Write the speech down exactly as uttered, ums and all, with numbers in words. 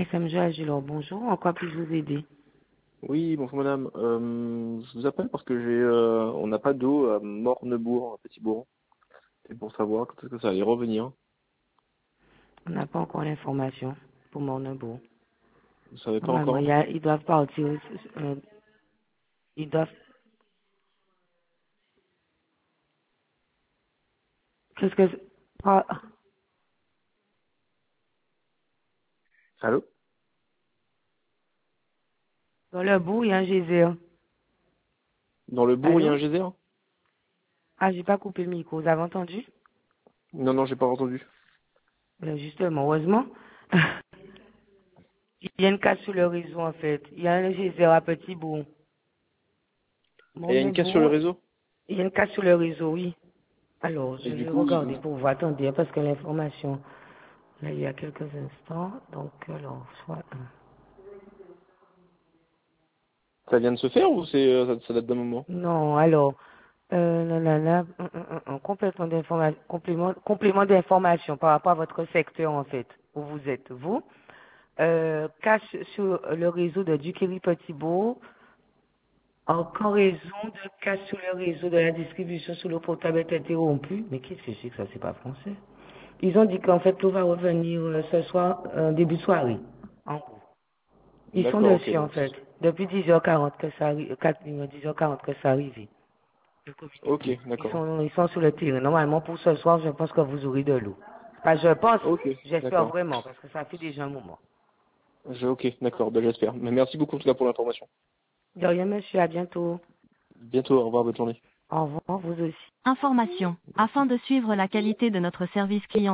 F M G Agilor, bonjour. En quoi puis-je vous aider? Oui, bonjour madame. Euh, je vous appelle parce que j'ai, euh, on n'a pas d'eau à Mornebourg, à Petit-Bourg. C'est pour savoir quand est-ce que ça allait revenir. On n'a pas encore l'information pour Mornebourg. Vous savez pas Normalement, il encore? y a, ils doivent partir. Euh, ils doivent. Qu'est-ce que. Ah, Allô? dans le bout, il y a un geyser. Dans le bourg, il y a Allô? un geyser? Ah, j'ai pas coupé le micro. Vous avez entendu? Non, non, j'ai pas entendu. Ben, justement, heureusement. Il y a une casse sur le réseau, en fait. Il y a un geyser à Petit Bout. Et il y a une casse sur le Mornebourg, réseau? il y a une casse sur le réseau, oui. Alors, Et je du vais coup, regarder il- pour vous. Attendez, hein, parce que l'information, là, il y a quelques instants. Donc, alors, soit un. ça vient de se faire ou c'est, euh, ça, ça date d'un moment? Non, alors, euh, là, là, là, hum, hum, hum, hum, complètement d'information, complément, complément d'information par rapport à votre secteur, en fait, où vous êtes, vous. Euh, cache sur le réseau de Duquerie Petit-Bourg, en raison de casse sur le réseau de la distribution sur l'eau potable est interrompue. Mais qu'est-ce que c'est que ça, c'est pas français? Ils ont dit qu'en fait, tout va revenir euh, ce soir, euh, début de soirée, en gros. Ils sont D'accord, ok, dessus, en donc, fait, depuis dix heures quarante que ça arrive, quatre, dix heures quarante que ça arrive. De ok, communiquer. Ils d'accord. sont, ils sont sur le terrain. Normalement, pour ce soir, je pense que vous aurez de l'eau. Enfin, je pense, Ok, j'espère d'accord. vraiment, parce que ça fait déjà un moment. Je, ok, d'accord, ben, j'espère. Mais merci beaucoup en tout cas pour l'information. De rien, monsieur, à bientôt. Bientôt, au revoir, bonne journée. Au revoir, vous aussi. Information. Afin de suivre la qualité de notre service client,